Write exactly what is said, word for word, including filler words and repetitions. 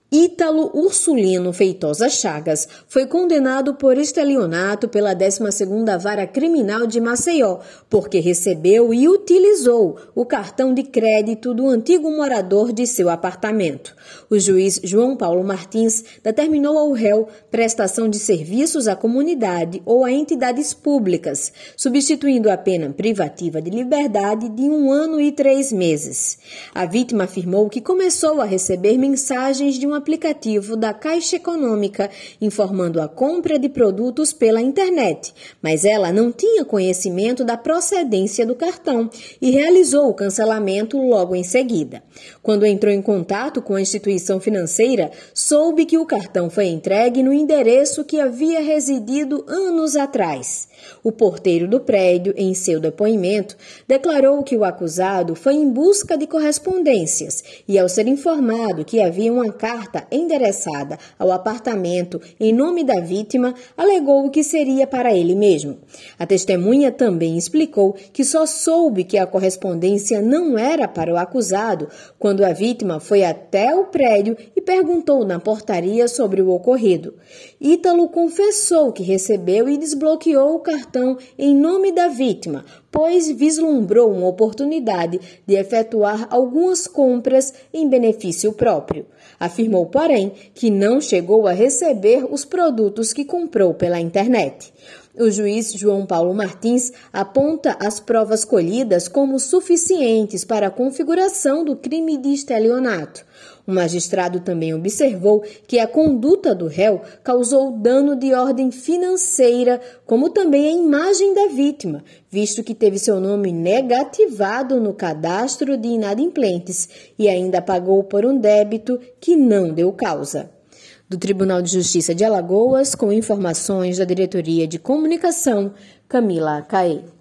Ítalo Ursulino Feitosa Chagas foi condenado por estelionato pela décima segunda Vara Criminal de Maceió, porque recebeu e utilizou o cartão de crédito do antigo morador de seu apartamento. O juiz João Paulo Martins determinou ao réu prestação de serviços à comunidade ou a entidades públicas, substituindo a pena privativa de liberdade de um ano e três meses. A vítima afirmou que começou a receber mensagens de um aplicativo da Caixa Econômica informando a compra de produtos pela internet, mas ela não tinha conhecimento da procedência do cartão e realizou o cancelamento logo em seguida. Quando entrou em contato com a instituição financeira, soube que o cartão foi entregue no endereço que havia residido anos atrás. O porteiro do prédio, em seu depoimento, declarou que o acusado foi em busca de correspondências e, ao ser informado que havia uma carta endereçada ao apartamento em nome da vítima, alegou que seria para ele mesmo. A testemunha também explicou que só soube que a correspondência não era para o acusado quando a vítima foi até o prédio e perguntou na portaria sobre o ocorrido. Ítalo confessou que recebeu e desbloqueou o cartão em nome da vítima, pois vislumbrou uma oportunidade de efetuar algumas compras em benefício próprio. Afirmou, porém, que não chegou a receber os produtos que comprou pela internet. O juiz João Paulo Martins aponta as provas colhidas como suficientes para a configuração do crime de estelionato. O magistrado também observou que a conduta do réu causou dano de ordem financeira, como também a imagem da vítima, visto que teve seu nome negativado no cadastro de inadimplentes e ainda pagou por um débito que não deu causa. Do Tribunal de Justiça de Alagoas, com informações da Diretoria de Comunicação, Camila Caê.